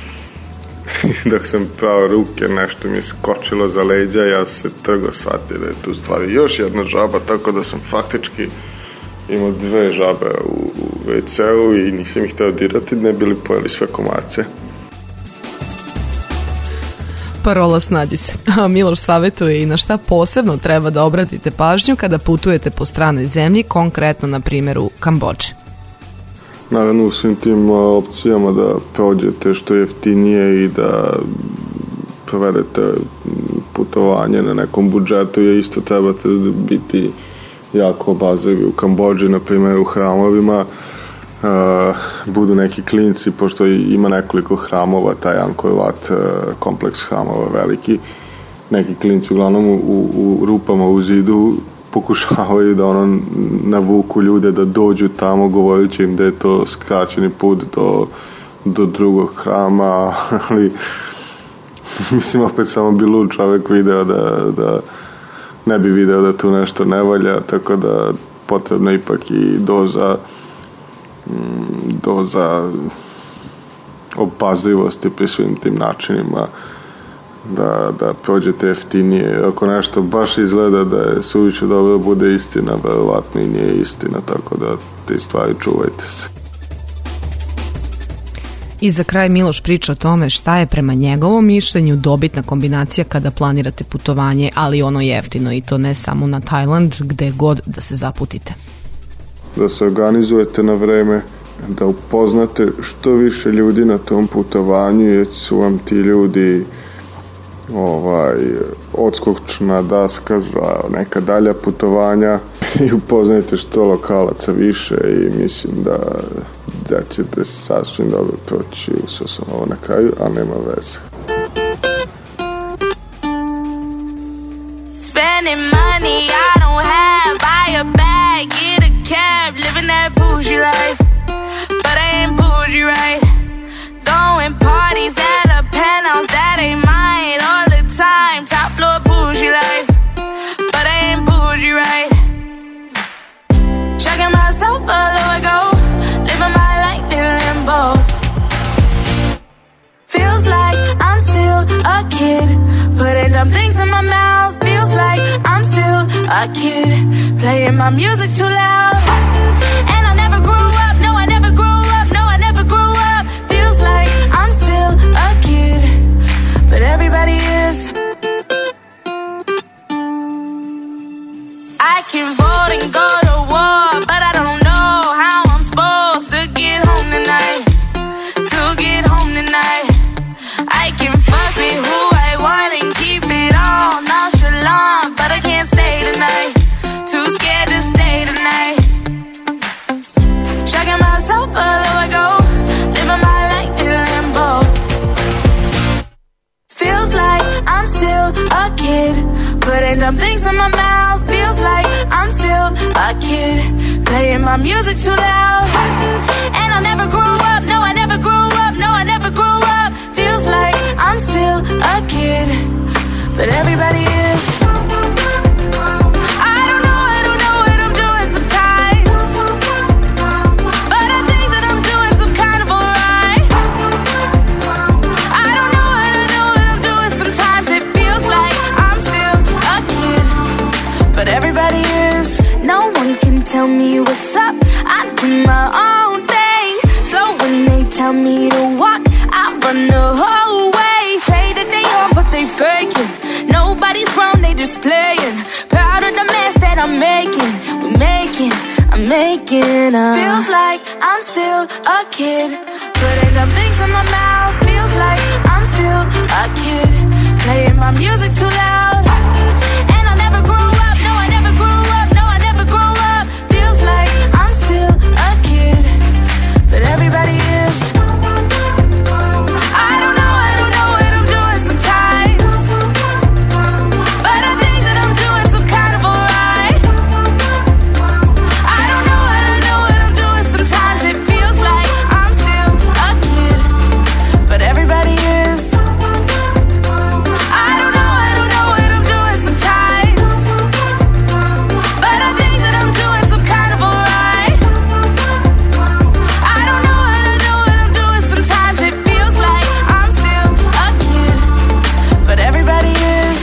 Dok sam prao ruke, nešto mi je skočilo za leđa, ja se trgo shvatio da je tu stvari još jedna žaba, tako da sam faktički imao dve žabe u, u ve ce-u i nisam ih hteo dirati, ne bili pojeli sve komarce. Parola snađi se. A Miloš savjetuje i na šta posebno treba da obratite pažnju kada putujete po stranoj zemlji, konkretno na primjeru Kambodže. Naravno, u svim tim opcijama da prođete što jeftinije i da provedete putovanje na nekom budžetu, je isto trebate biti jako obazrivi. U Kambodži, na primjer, u hramovima uh, budu neki klinci, pošto ima nekoliko hramova, taj Angkor Wat uh, kompleks hramova veliki, neki klinci uglavnom u, u, u rupama u zidu pokušavaju da ono navuku ljude da dođu tamo govoreći im da je to skraćeni put do, do drugog hrama, ali mislim opet samo bi lud čovjek video da, da ne bi video da tu nešto ne valja, tako da potrebna ipak i doza doza opazljivosti pri svim tim načinima da, da prođete jeftinije. Ako nešto baš izgleda da je suviše dobro, bude istina, verovatno i nije istina, tako da te stvari čuvajte se. I za kraj Miloš priča o tome šta je prema njegovom mišljenju dobitna kombinacija kada planirate putovanje, ali ono jeftino, i to ne samo na Tajland, gde god da se zaputite. Da se organizujete na vreme, da upoznate što više ljudi na tom putovanju, jer su vam ti ljudi ovaj, odskočna daska za neka dalja putovanja i upoznajte što lokalaca više i mislim da, da ćete sasvim dobro proći u Sosonovo na kraju, a nema veze. Spending money I don't have, buy a bag, get a cab, living that bougie life, but I ain't bougie right. Throwing parties at a penthouse that ain't mine all the time, top floor bougie life, but I ain't bougie right. Checking myself all over I go, living my life in limbo. Feels like I'm still a kid, putting dumb things in my mouth. Feels like I'm still a kid, playing my music too loud. And I never grew up, no I never grew up, no I never grew up. Feels like I'm still a kid, but everybody is. I can vote and go to war, but I don't know how I'm supposed to get home tonight. To get home tonight, I can fuck with who I want and keep it all nonchalant, but I can't stay tonight. Too scared to stay tonight. Chugging myself all over I go, living my life in limbo. Feels like I'm still a kid, putting dumb things in my mouth. Feels like I'm still a kid, playing my music too loud. And I never grew up, no I never grew up, no I never grew up. Feels like I'm still a kid, but everybody is. I don't know, I don't know what I'm doing sometimes, but I think that I'm doing some kind of alright. I don't know, I don't know what I'm doing sometimes. It feels like I'm still a kid, but everybody is. No one can tell me what's up, I do my own thing. So when they tell me to walk, I run the whole way. Say that they on but they faking, nobody's grown, they just playing. Proud of the mess that I'm making, we're making, I'm making up. Feels like I'm still a kid, putting dumb things in my mouth. Feels like I'm still a kid, playing my music too loud. And I never grew up, no I never grew up, no I never grew up. Feels like I'm still a kid, but everybody is. I don't know, I don't know what I'm doing sometimes, but I think that I'm doing some kind of alright. I don't know, I don't know what I'm doing sometimes. It feels like I'm still a kid, but everybody is. I don't know, I don't know what I'm doing sometimes, but I think that I'm doing some kind of alright. I don't know, I don't know what I'm doing sometimes. It feels like I'm still a kid, but everybody is.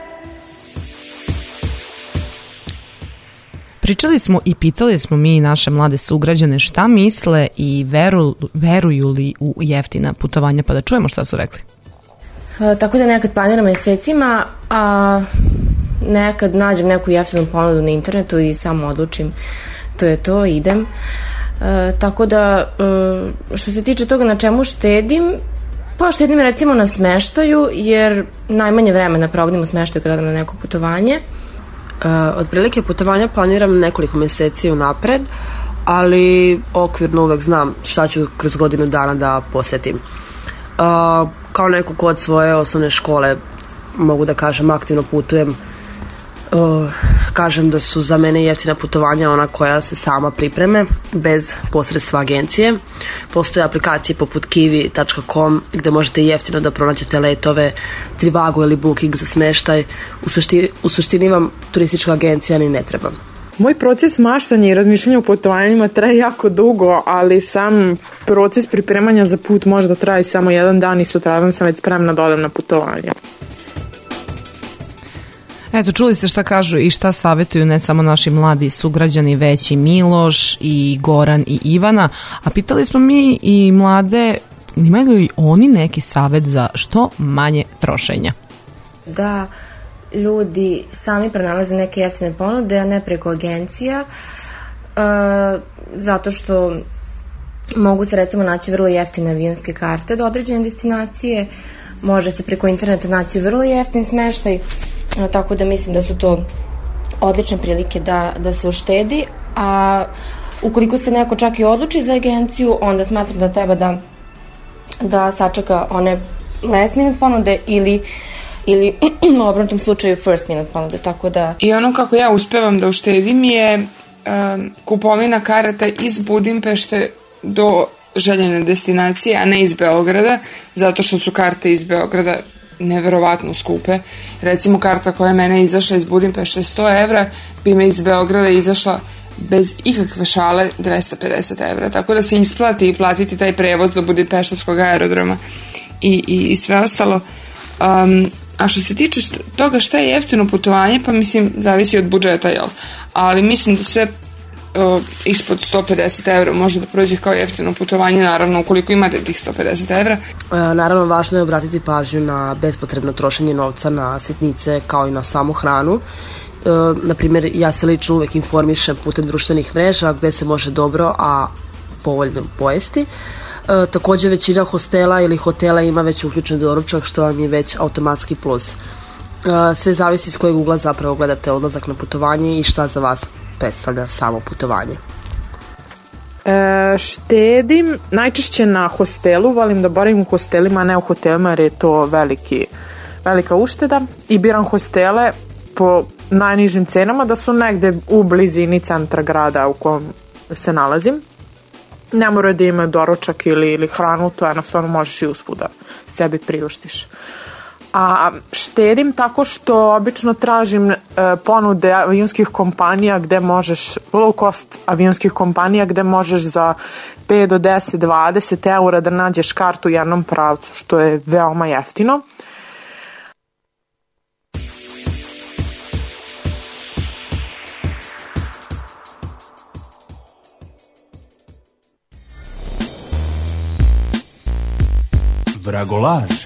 Pričali smo i pitali smo mi naše mlade sugrađane šta misle i veru, veruju li u jeftina putovanja, pa da čujemo šta su rekli. E, tako da nekad planiram mesecima, a nekad nađem neku jeftinu ponudu na internetu i samo odlučim to je to, idem. E, tako da e, što se tiče toga na čemu štedim, pa štedim recimo na smeštaju, jer najmanje vremena provodim u smeštaju kada odem na neko putovanje. Uh, otprilike putovanja planiram nekoliko meseci unapred, ali okvirno uvek znam šta ću kroz godinu dana da posetim. Uh, kao neko ko od svoje osnovne škole mogu da kažem aktivno putujem uh, kažem da su za mene jeftina putovanja ona koja se sama pripreme, bez posredstva agencije. Postoje aplikacije poput kiwi tačka com gde možete jeftino da pronađete letove, Trivago ili Booking za smeštaj. U suštini, u suštini vam turistička agencija ni ne treba. Moj proces maštanja i razmišljanja o putovanjima traje jako dugo, ali sam proces pripremanja za put možda traje samo jedan dan i sutradan sam već spremna da odem na putovanje. Eto, čuli ste šta kažu i šta savjetuju ne samo naši mladi sugrađani, već i Miloš i Goran i Ivana, a pitali smo mi i mlade, imaju li oni neki savjet za što manje trošenja? Da ljudi sami pronalaze neke jeftine ponude, a ne preko agencija, uh, zato što mogu se recimo naći vrlo jeftine avionske karte do određene destinacije, može se preko interneta naći vrlo jeftin smeštaj, uh, tako da mislim da su to odlične prilike da, da se uštedi, a ukoliko se neko čak i odluči za agenciju, onda smatram da treba da, da sačeka one last minute ponude ili ili u obratnom slučaju first minute ponude, tako da... I ono kako ja uspevam da uštedim je um, kupovina karata iz Budimpešte do željene destinacije, a ne iz Beograda, zato što su karte iz Beograda neverovatno skupe. Recimo karta koja je mene izašla iz Budimpešte sto evra, bi me iz Beograda izašla bez ikakve šale dvesta pedeset evra, tako da se isplati i platiti taj prevoz do Budimpeštanskog aerodroma i, i, i sve ostalo. Um, a što se tiče šta, toga šta je jeftino putovanje, pa mislim zavisi od budžeta, jel? Ali mislim da sve uh, ispod sto pedeset evra može da prođe kao jeftino putovanje, naravno ukoliko imate tih sto pedeset evra. E, naravno važno je obratiti pažnju na bespotrebno trošenje novca na sitnice kao i na samu hranu. E, naprimjer, ja se lično uvek informišem putem društvenih mreža gde se može dobro, a povoljno pojesti. E, takođe većina hostela ili hotela ima već uključen doručak, što vam je već automatski plus. E, sve zavisi s kojeg ugla zapravo gledate odlazak na putovanje i šta za vas predstavlja samo putovanje. E, štedim najčešće na hostelu, volim da boravim u hostelima, a ne u hotelima jer je to veliki, velika ušteda i biram hostele po najnižim cenama da su negde u blizini centra grada u kojem se nalazim. Ne mora da ima doručak ili, ili hranu, to jednostavno možeš i usput da sebi priuštiš. A štedim tako što obično tražim e, ponude avionskih kompanija gde možeš, low cost avionskih kompanija gde možeš za pet do deset, dvadeset eura da nađeš kartu u jednom pravcu, što je veoma jeftino. Vragolaž.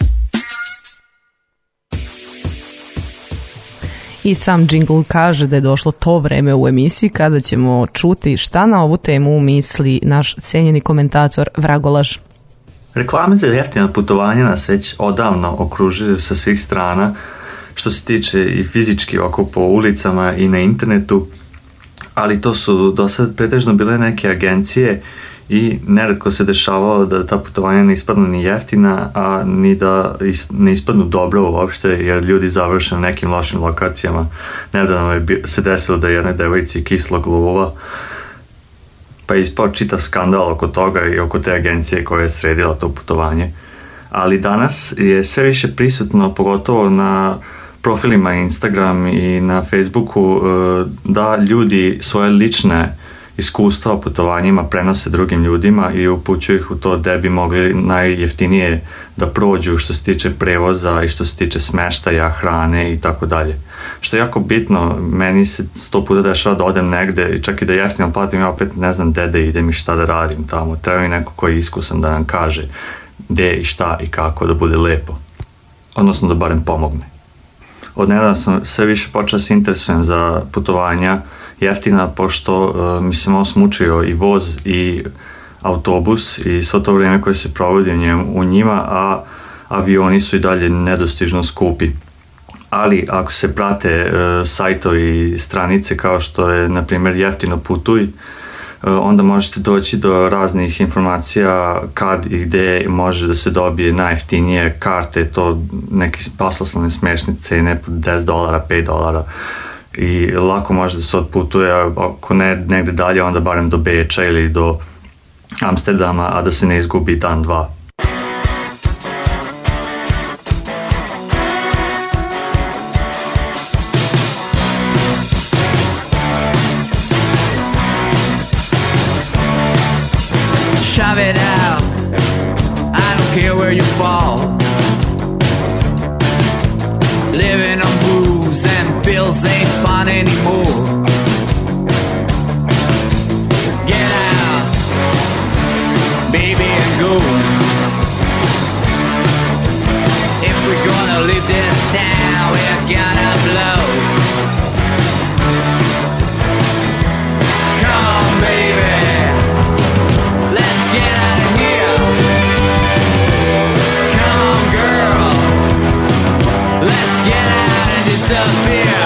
I sam džingl kaže da je došlo to vreme u emisiji kada ćemo čuti šta na ovu temu misli naš cenjeni komentator Vragolaž. Reklame za jeftina putovanja nas već odavno okružuju sa svih strana, što se tiče i fizički oko po ulicama i na internetu, ali to su do sad pretežno bile neke agencije i neretko se dešavalo da ta putovanja ne ispadnu ni jeftina, a ni da ne ispadnu dobro uopšte, jer ljudi završe na nekim lošim lokacijama. Nedavno je se desilo da je jednoj devojci kisla gluva, pa je ispao čitav skandal oko toga i oko te agencije koja je sredila to putovanje. Ali danas je sve više prisutno, pogotovo na profilima Instagram i na Facebooku, da ljudi svoje lične iskustva o putovanjima prenose drugim ljudima i upućuju ih u to gde bi mogli najjeftinije da prođu što se tiče prevoza i što se tiče smeštaja, hrane i tako dalje. Što je jako bitno, meni se sto puta dešava da odem negde i čak i da jeftino platim, ja opet ne znam gde da idem i šta da radim tamo. Treba mi neko koji je iskusan da nam kaže gde i šta i kako da bude lepo. Odnosno da barem pomogne. Od nedavno sam sve više počeo se interesujem za putovanja jeftina, pošto uh, mi se malo smučio i voz i autobus i svo to vrijeme koje se provodi u, njem, u njima, a avioni su i dalje nedostižno skupi. Ali ako se prate uh, sajtovi i stranice kao što je na primjer Jeftino putuj, uh, onda možete doći do raznih informacija kad i gde može da se dobije najjeftinije karte, to neke basnoslovne smešne cene po deset dolara, pet dolara i lako može da se otputuje, ako ne negde dalje, onda barem do Beča ili do Amsterdama, a da se ne izgubi dan, dva. Shove it out, I don't care where you fall. Living on booze and pills ain't fun anymore. Get out, baby, and go. If we're gonna leave this town, we're gonna blow. Come on, baby, let's get out of here. Come on, girl, let's get out and disappear.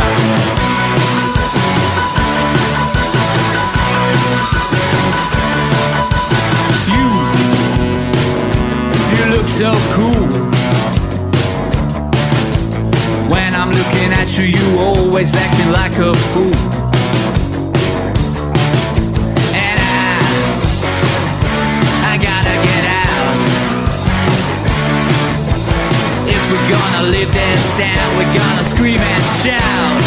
You, you look so cool. When I'm looking at you, you always acting like a fool. And I, I gotta get out. If we're gonna leave this town, we're gonna scream and shout.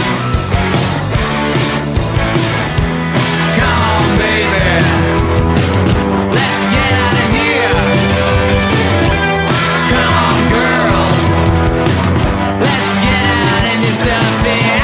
Come on, baby, let's get out of here. Come on, girl, let's get out and disappear.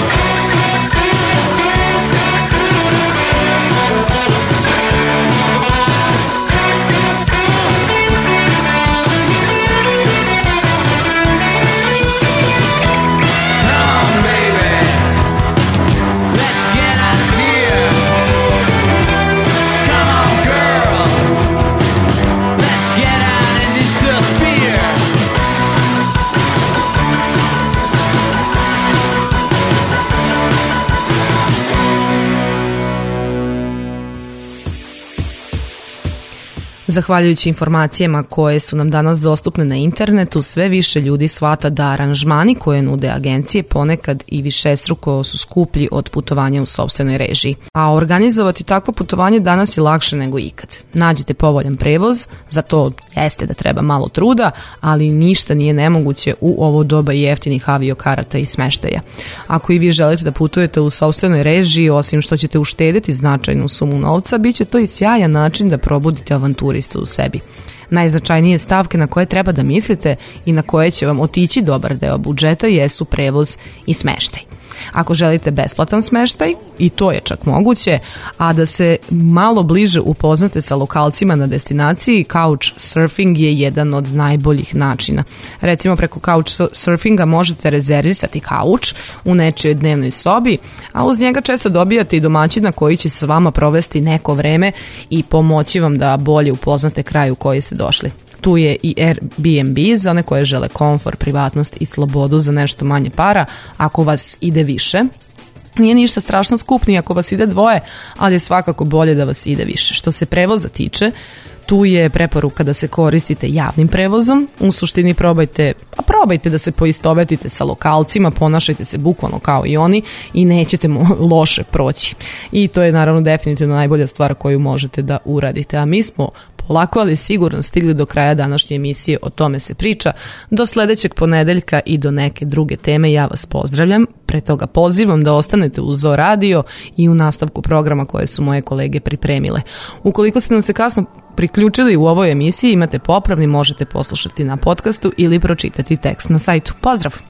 Zahvaljujući informacijama koje su nam danas dostupne na internetu, sve više ljudi shvata da aranžmani koje nude agencije ponekad i višestruko su skuplji od putovanja u sopstvenoj režiji. A organizovati takvo putovanje danas je lakše nego ikad. Nađite povoljan prevoz, za to jeste da treba malo truda, ali ništa nije nemoguće u ovo doba jeftinih aviokarata i smeštaja. Ako i vi želite da putujete u sopstvenoj režiji, osim što ćete uštediti značajnu sumu novca, bit će to i sjajan način da probudite avanturistu u sebi. Najznačajnije stavke na koje treba da mislite i na koje će vam otići dobar deo budžeta jesu prevoz i smeštaj. Ako želite besplatan smeštaj, i to je čak moguće, a da se malo bliže upoznate sa lokalcima na destinaciji, couchsurfing je jedan od najboljih načina. Recimo preko couchsurfinga možete rezervisati kauč u nečijoj dnevnoj sobi, a uz njega često dobijate i domaćina koji će s vama provesti neko vreme i pomoći vam da bolje upoznate kraj u koji ste došli. Tu je i Airbnb za one koje žele komfor, privatnost i slobodu za nešto manje para, ako vas ide više. Nije ništa strašno skup ni ako vas ide dvoje, ali je svakako bolje da vas ide više. Što se prevoza tiče, tu je preporuka da se koristite javnim prevozom. U suštini probajte, a probajte da se poistovetite sa lokalcima, ponašajte se bukvalno kao i oni i nećete mu loše proći. I to je naravno definitivno najbolja stvar koju možete da uradite. A mi smo polako ali sigurno stigli do kraja današnje emisije O tome se priča. Do sledećeg ponedeljka i do neke druge teme ja vas pozdravljam. Pre toga pozivam da ostanete uz O radio i u nastavku programa koje su moje kolege pripremile. Ukoliko ste nam se kasno priključili u ovoj emisiji, imate popravni, možete poslušati na podcastu ili pročitati tekst na sajtu. Pozdrav!